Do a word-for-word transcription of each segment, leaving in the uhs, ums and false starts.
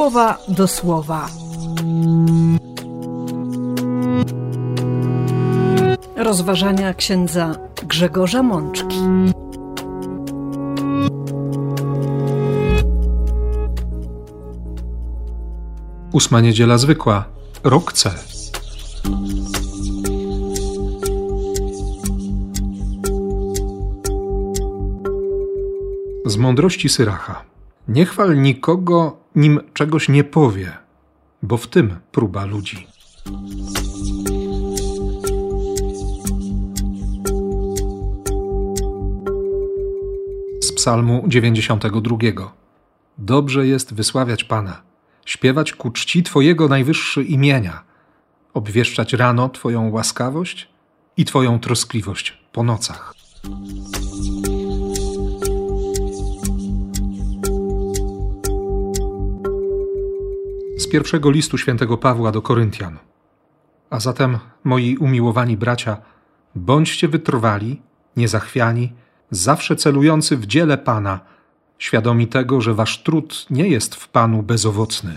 słowa do słowa. Rozważania księdza Grzegorza Mączki. Ósma niedziela zwykła, rok C. Z mądrości Syracha. Nie chwal nikogo, nim czegoś nie powie, bo w tym próba ludzi. Z psalmu dziewięćdziesiątego drugiego. Dobrze jest wysławiać Pana, śpiewać ku czci Twojego najwyższy imienia, obwieszczać rano Twoją łaskawość i Twoją troskliwość po nocach. Z pierwszego listu świętego Pawła do Koryntian. A zatem, moi umiłowani bracia, bądźcie wytrwali, niezachwiani, zawsze celujący w dziele Pana, świadomi tego, że wasz trud nie jest w Panu bezowocny.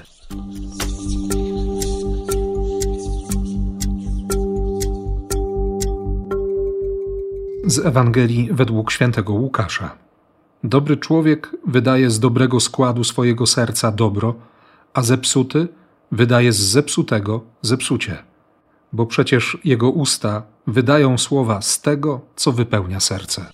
Z Ewangelii według świętego Łukasza. Dobry człowiek wydaje z dobrego składu swojego serca dobro, a zepsuty wydaje z zepsutego zepsucie, bo przecież jego usta wydają słowa z tego, co wypełnia serce.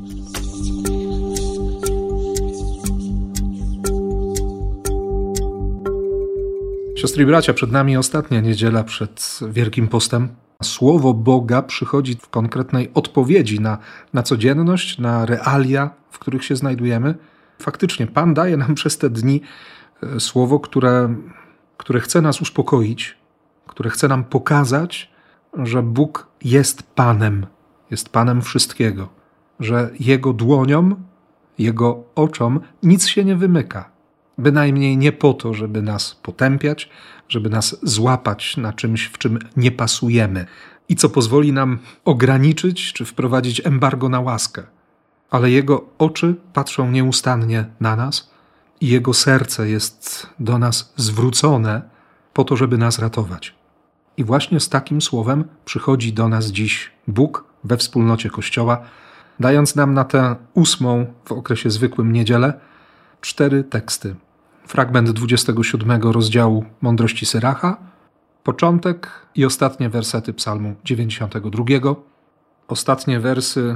Siostry i bracia, przed nami ostatnia niedziela przed Wielkim Postem. Słowo Boga przychodzi w konkretnej odpowiedzi na, na codzienność, na realia, w których się znajdujemy. Faktycznie Pan daje nam przez te dni słowo, które, które chce nas uspokoić, które chce nam pokazać, że Bóg jest Panem, jest Panem wszystkiego, że Jego dłoniom, Jego oczom nic się nie wymyka. Bynajmniej nie po to, żeby nas potępiać, żeby nas złapać na czymś, w czym nie pasujemy i co pozwoli nam ograniczyć czy wprowadzić embargo na łaskę. Ale Jego oczy patrzą nieustannie na nas i Jego serce jest do nas zwrócone po to, żeby nas ratować. I właśnie z takim słowem przychodzi do nas dziś Bóg we wspólnocie Kościoła, dając nam na tę ósmą w okresie zwykłym niedzielę cztery teksty. Fragment dwudziestego siódmego rozdziału Mądrości Syracha, początek i ostatnie wersety psalmu dziewięćdziesiątego drugiego, ostatnie wersy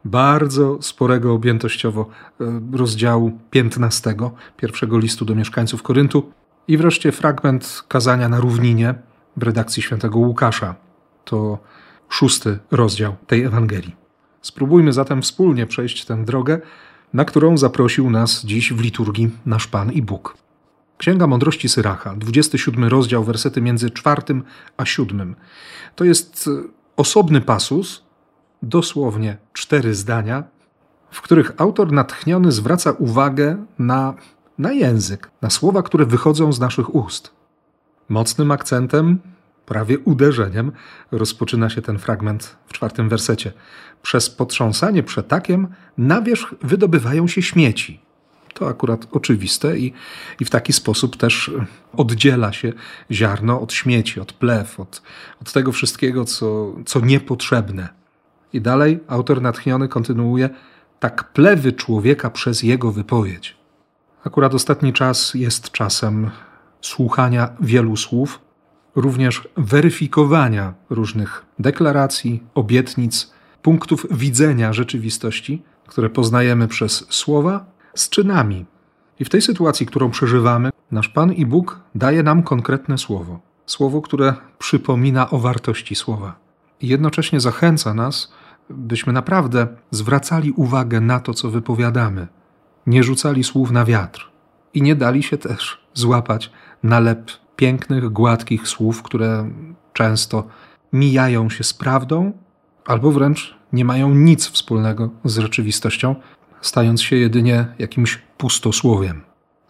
bardzo sporego objętościowo rozdziału piętnastego, pierwszego listu do mieszkańców Koryntu i wreszcie fragment kazania na równinie w redakcji świętego Łukasza. To szósty rozdział tej Ewangelii. Spróbujmy zatem wspólnie przejść tę drogę, na którą zaprosił nas dziś w liturgii nasz Pan i Bóg. Księga Mądrości Syracha, dwudziesty siódmy rozdział, wersety między czwartym a siódmym. To jest osobny pasus, dosłownie cztery zdania, w których autor natchniony zwraca uwagę na, na język, na słowa, które wychodzą z naszych ust. Mocnym akcentem, prawie uderzeniem, rozpoczyna się ten fragment w czwartym wersecie. Przez potrząsanie przetakiem na wierzch wydobywają się śmieci. To akurat oczywiste i, i w taki sposób też oddziela się ziarno od śmieci, od plew, od, od tego wszystkiego, co, co niepotrzebne. I dalej autor natchniony kontynuuje: tak plewy człowieka przez jego wypowiedź. Akurat ostatni czas jest czasem słuchania wielu słów, również weryfikowania różnych deklaracji, obietnic, punktów widzenia rzeczywistości, które poznajemy przez słowa, z czynami. I w tej sytuacji, którą przeżywamy, nasz Pan i Bóg daje nam konkretne słowo. Słowo, które przypomina o wartości słowa. I jednocześnie zachęca nas, byśmy naprawdę zwracali uwagę na to, co wypowiadamy. Nie rzucali słów na wiatr. I nie dali się też złapać na lep pięknych, gładkich słów, które często mijają się z prawdą, albo wręcz nie mają nic wspólnego z rzeczywistością, stając się jedynie jakimś pustosłowiem.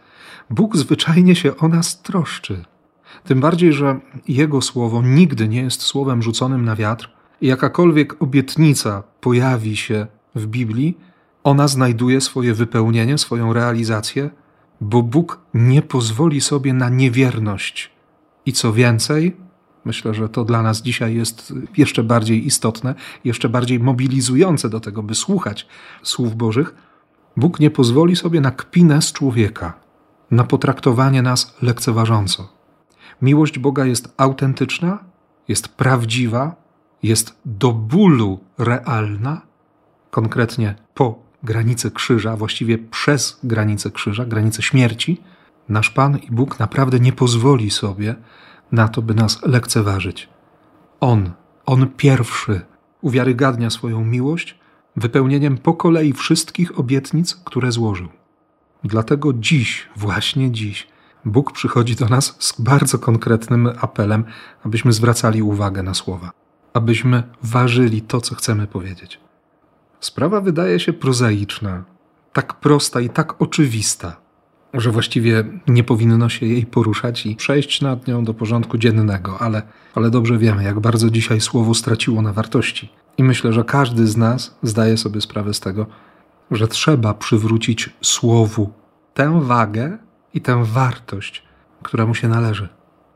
Bóg zwyczajnie się o nas troszczy. Tym bardziej, że Jego słowo nigdy nie jest słowem rzuconym na wiatr i jakakolwiek obietnica pojawi się w Biblii, ona znajduje swoje wypełnienie, swoją realizację bo Bóg nie pozwoli sobie na niewierność. I co więcej, myślę, że to dla nas dzisiaj jest jeszcze bardziej istotne, jeszcze bardziej mobilizujące do tego, by słuchać słów Bożych. Bóg nie pozwoli sobie na kpinę z człowieka, na potraktowanie nas lekceważąco. Miłość Boga jest autentyczna, jest prawdziwa, jest do bólu realna, konkretnie po granicy krzyża, właściwie przez granicę krzyża, granicę śmierci. Nasz Pan i Bóg naprawdę nie pozwoli sobie na to, by nas lekceważyć. On, On pierwszy uwiarygadnia swoją miłość wypełnieniem po kolei wszystkich obietnic, które złożył. Dlatego dziś, właśnie dziś, Bóg przychodzi do nas z bardzo konkretnym apelem, abyśmy zwracali uwagę na słowa, abyśmy ważyli to, co chcemy powiedzieć. Sprawa wydaje się prozaiczna, tak prosta i tak oczywista, że właściwie nie powinno się jej poruszać i przejść nad nią do porządku dziennego, ale, ale dobrze wiemy, jak bardzo dzisiaj słowo straciło na wartości. I myślę, że każdy z nas zdaje sobie sprawę z tego, że trzeba przywrócić słowu tę wagę i tę wartość, która mu się należy.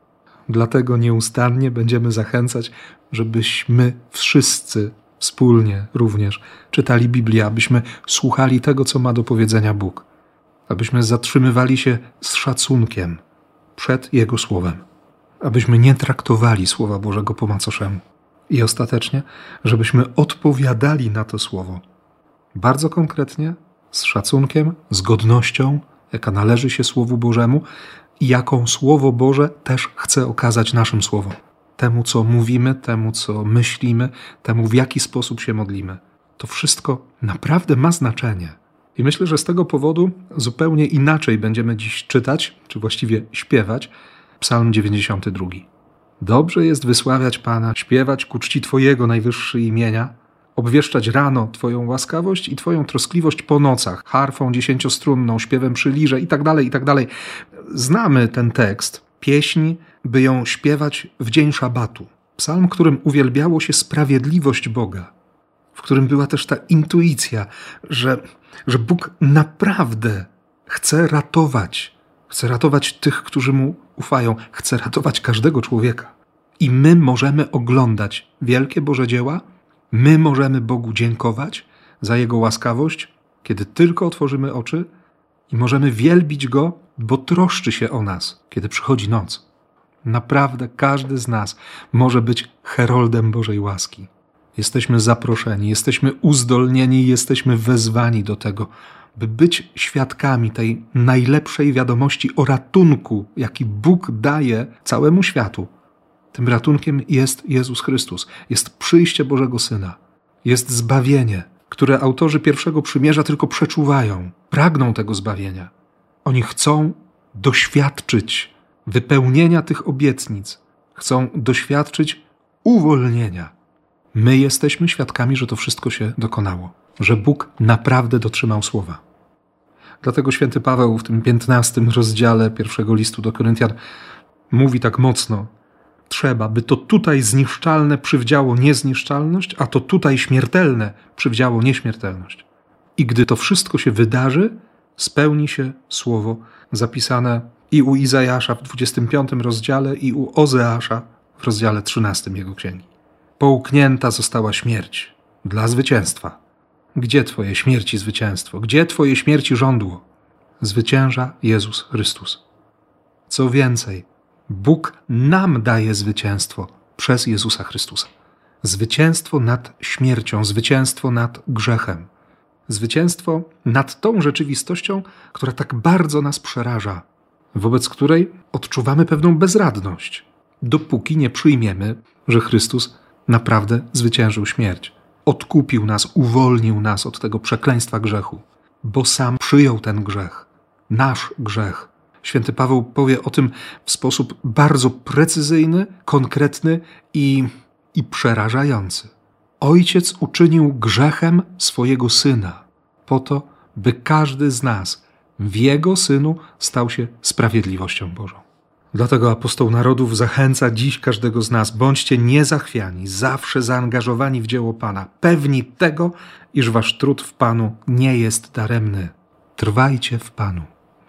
Dlatego nieustannie będziemy zachęcać, żebyśmy wszyscy wspólnie również czytali Biblię, abyśmy słuchali tego, co ma do powiedzenia Bóg, abyśmy zatrzymywali się z szacunkiem przed Jego Słowem, abyśmy nie traktowali Słowa Bożego po macoszemu i ostatecznie, żebyśmy odpowiadali na to Słowo bardzo konkretnie, z szacunkiem, z godnością, jaka należy się Słowu Bożemu i jaką Słowo Boże też chce okazać naszym słowom. Temu, co mówimy, temu, co myślimy, temu, w jaki sposób się modlimy. To wszystko naprawdę ma znaczenie. I myślę, że z tego powodu zupełnie inaczej będziemy dziś czytać, czy właściwie śpiewać, Psalm dziewięćdziesiąty drugi. Dobrze jest wysławiać Pana, śpiewać ku czci Twojego najwyższy imienia, obwieszczać rano Twoją łaskawość i Twoją troskliwość po nocach, harfą dziesięciostrunną, śpiewem przy lirze i tak dalej, i tak dalej. Znamy ten tekst, pieśń, by ją śpiewać w dzień szabatu. Psalm, którym uwielbiało się sprawiedliwość Boga, w którym była też ta intuicja, że, że Bóg naprawdę chce ratować, chce ratować tych, którzy Mu ufają, chce ratować każdego człowieka. I my możemy oglądać wielkie Boże dzieła, my możemy Bogu dziękować za Jego łaskawość, kiedy tylko otworzymy oczy i możemy wielbić Go, bo troszczy się o nas, kiedy przychodzi noc. Naprawdę każdy z nas może być heroldem Bożej łaski. Jesteśmy zaproszeni, jesteśmy uzdolnieni, jesteśmy wezwani do tego, by być świadkami tej najlepszej wiadomości o ratunku, jaki Bóg daje całemu światu. Tym ratunkiem jest Jezus Chrystus, jest przyjście Bożego Syna, jest zbawienie, które autorzy Pierwszego Przymierza tylko przeczuwają, pragną tego zbawienia. Oni chcą doświadczyć wypełnienia tych obietnic, chcą doświadczyć uwolnienia. My jesteśmy świadkami, że to wszystko się dokonało, że Bóg naprawdę dotrzymał słowa. Dlatego święty Paweł w tym piętnastym rozdziale pierwszego listu do Koryntian mówi tak mocno: trzeba, by to tutaj zniszczalne przywdziało niezniszczalność, a to tutaj śmiertelne przywdziało nieśmiertelność. I gdy to wszystko się wydarzy, spełni się słowo zapisane i u Izajasza w dwudziestym piątym rozdziale i u Ozeasza w rozdziale trzynastym jego księgi. Połknięta została śmierć dla zwycięstwa. Gdzie Twoje śmierci zwycięstwo? Gdzie Twoje śmierci żądło? Zwycięża Jezus Chrystus. Co więcej, Bóg nam daje zwycięstwo przez Jezusa Chrystusa. Zwycięstwo nad śmiercią, zwycięstwo nad grzechem. Zwycięstwo nad tą rzeczywistością, która tak bardzo nas przeraża, wobec której odczuwamy pewną bezradność, dopóki nie przyjmiemy, że Chrystus naprawdę zwyciężył śmierć. Odkupił nas, uwolnił nas od tego przekleństwa grzechu, bo sam przyjął ten grzech, nasz grzech. Święty Paweł powie o tym w sposób bardzo precyzyjny, konkretny i, i przerażający. Ojciec uczynił grzechem swojego Syna, po to, by każdy z nas w Jego Synu stał się sprawiedliwością Bożą. Dlatego apostoł narodów zachęca dziś każdego z nas: bądźcie niezachwiani, zawsze zaangażowani w dzieło Pana, pewni tego, iż wasz trud w Panu nie jest daremny. Trwajcie w Panu.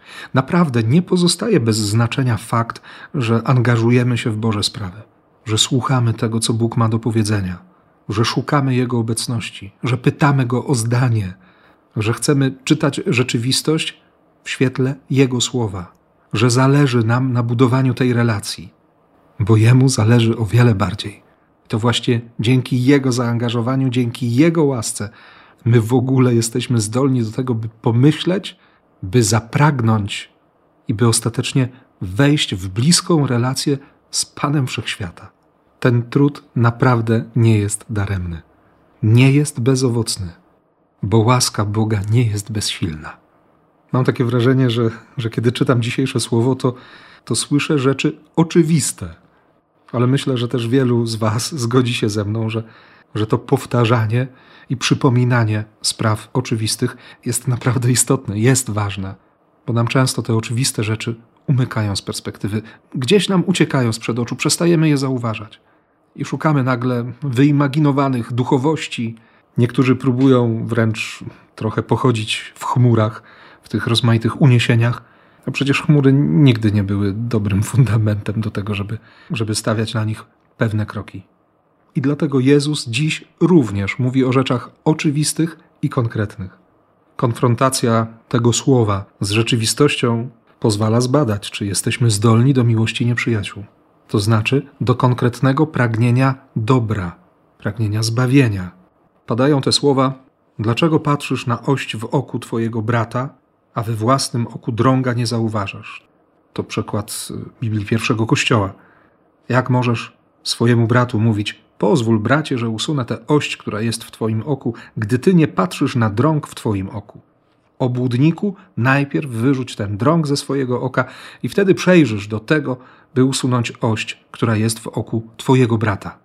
Naprawdę nie pozostaje bez znaczenia fakt, że angażujemy się w Boże sprawy, że słuchamy tego, co Bóg ma do powiedzenia, że szukamy Jego obecności, że pytamy Go o zdanie, że chcemy czytać rzeczywistość w świetle Jego słowa, że zależy nam na budowaniu tej relacji, bo Jemu zależy o wiele bardziej. To właśnie dzięki Jego zaangażowaniu, dzięki Jego łasce my w ogóle jesteśmy zdolni do tego, by pomyśleć, by zapragnąć i by ostatecznie wejść w bliską relację z Panem Wszechświata. Ten trud naprawdę nie jest daremny. Nie jest bezowocny, bo łaska Boga nie jest bezsilna. Mam takie wrażenie, że, że kiedy czytam dzisiejsze słowo, to, to słyszę rzeczy oczywiste. Ale myślę, że też wielu z was zgodzi się ze mną, że, że to powtarzanie i przypominanie spraw oczywistych jest naprawdę istotne, jest ważne, bo nam często te oczywiste rzeczy umykają z perspektywy, gdzieś nam uciekają sprzed oczu, przestajemy je zauważać i szukamy nagle wyimaginowanych duchowości. Niektórzy próbują wręcz trochę pochodzić w chmurach, w tych rozmaitych uniesieniach, a przecież chmury nigdy nie były dobrym fundamentem do tego, żeby, żeby stawiać na nich pewne kroki. I dlatego Jezus dziś również mówi o rzeczach oczywistych i konkretnych. Konfrontacja tego słowa z rzeczywistością pozwala zbadać, czy jesteśmy zdolni do miłości nieprzyjaciół. To znaczy do konkretnego pragnienia dobra, pragnienia zbawienia. Padają te słowa: dlaczego patrzysz na ość w oku twojego brata, a we własnym oku drąga nie zauważasz? To przykład Biblii pierwszego Kościoła. Jak możesz swojemu bratu mówić: pozwól, bracie, że usunę tę ość, która jest w twoim oku, gdy ty nie patrzysz na drąg w twoim oku? Obłudniku, najpierw wyrzuć ten drąg ze swojego oka i wtedy przejrzysz do tego, by usunąć ość, która jest w oku twojego brata.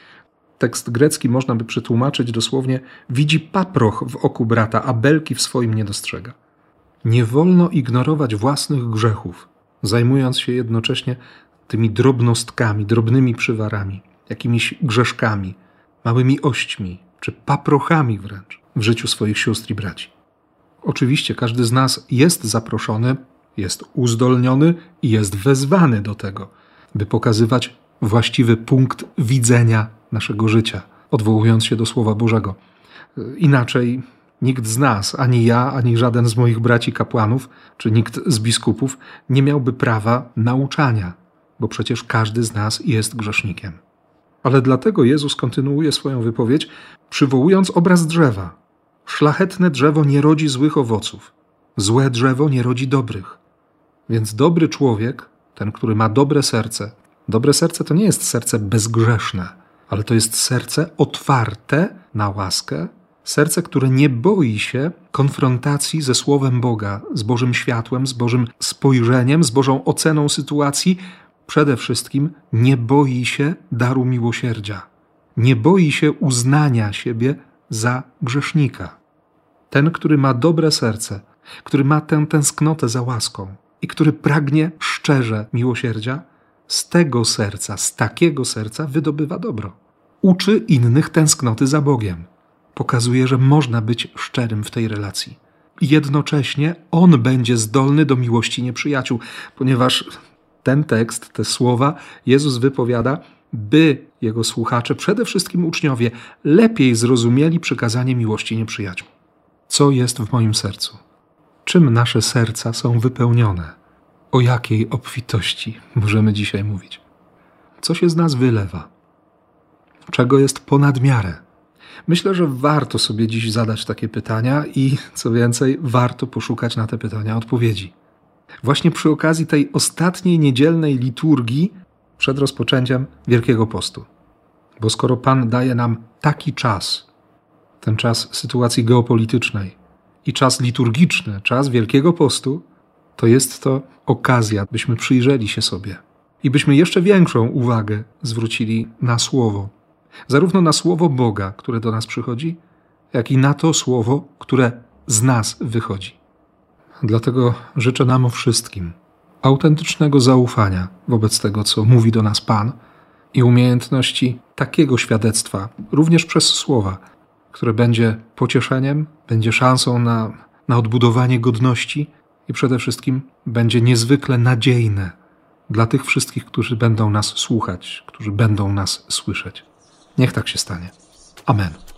Tekst grecki można by przetłumaczyć dosłownie: widzi paproch w oku brata, a belki w swoim nie dostrzega. Nie wolno ignorować własnych grzechów, zajmując się jednocześnie tymi drobnostkami, drobnymi przywarami, jakimiś grzeszkami, małymi ośćmi, czy paprochami wręcz w życiu swoich sióstr i braci. Oczywiście każdy z nas jest zaproszony, jest uzdolniony i jest wezwany do tego, by pokazywać właściwy punkt widzenia naszego życia, odwołując się do Słowa Bożego. Inaczej nikt z nas, ani ja, ani żaden z moich braci kapłanów, czy nikt z biskupów nie miałby prawa nauczania, bo przecież każdy z nas jest grzesznikiem. Ale dlatego Jezus kontynuuje swoją wypowiedź, przywołując obraz drzewa. Szlachetne drzewo nie rodzi złych owoców, złe drzewo nie rodzi dobrych. Więc dobry człowiek, ten, który ma dobre serce, dobre serce to nie jest serce bezgrzeszne, ale to jest serce otwarte na łaskę, serce, które nie boi się konfrontacji ze Słowem Boga, z Bożym światłem, z Bożym spojrzeniem, z Bożą oceną sytuacji. Przede wszystkim nie boi się daru miłosierdzia. Nie boi się uznania siebie za grzesznika. Ten, który ma dobre serce, który ma tę tęsknotę za łaską i który pragnie szczerze miłosierdzia, z tego serca, z takiego serca wydobywa dobro. Uczy innych tęsknoty za Bogiem. Pokazuje, że można być szczerym w tej relacji. I jednocześnie on będzie zdolny do miłości nieprzyjaciół, ponieważ ten tekst, te słowa Jezus wypowiada, by jego słuchacze, przede wszystkim uczniowie, lepiej zrozumieli przykazanie miłości nieprzyjaciół. Co jest w moim sercu? Czym nasze serca są wypełnione? O jakiej obfitości możemy dzisiaj mówić? Co się z nas wylewa? Czego jest ponad miarę? Myślę, że warto sobie dziś zadać takie pytania i, co więcej, warto poszukać na te pytania odpowiedzi. Właśnie przy okazji tej ostatniej niedzielnej liturgii przed rozpoczęciem Wielkiego Postu. Bo skoro Pan daje nam taki czas, ten czas sytuacji geopolitycznej i czas liturgiczny, czas Wielkiego Postu, to jest to okazja, byśmy przyjrzeli się sobie i byśmy jeszcze większą uwagę zwrócili na Słowo. Zarówno na Słowo Boga, które do nas przychodzi, jak i na to Słowo, które z nas wychodzi. Dlatego życzę nam wszystkim autentycznego zaufania wobec tego, co mówi do nas Pan i umiejętności takiego świadectwa, również przez słowa, które będzie pocieszeniem, będzie szansą na, na odbudowanie godności i przede wszystkim będzie niezwykle nadziejne dla tych wszystkich, którzy będą nas słuchać, którzy będą nas słyszeć. Niech tak się stanie. Amen.